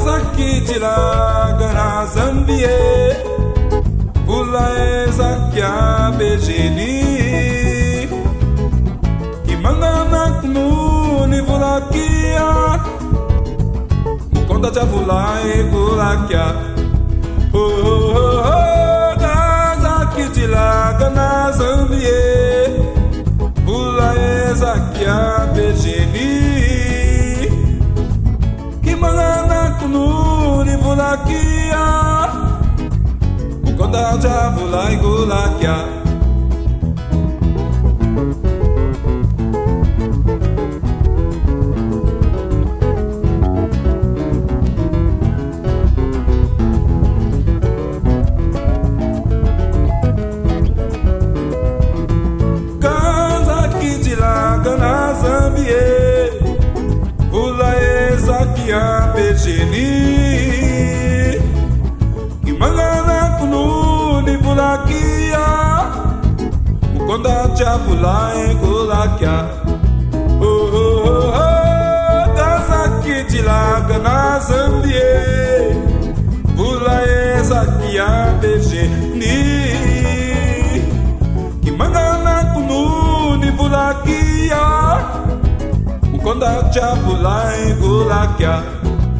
Gana Zambie, Pula Ezakia Bejeni, Kimangana Knuni Vulakia, Mukonda Javula e Vulakia, Gazakitila Gana Zambie, Pula Ezakia Bejeni, Kimangana Knuni Vulakia, Mukonda Javula e Vulakia. Gana Zambie, Vula Ezakia Bejeni, Kimangana Knuni Vulakia, Mukonda Javula e Vulakia. Gazakitila Gana Zambie, Vula Ezakia Bejeni, Kimangana Knuni Vulakia, Mukonda Javula e Vulakia.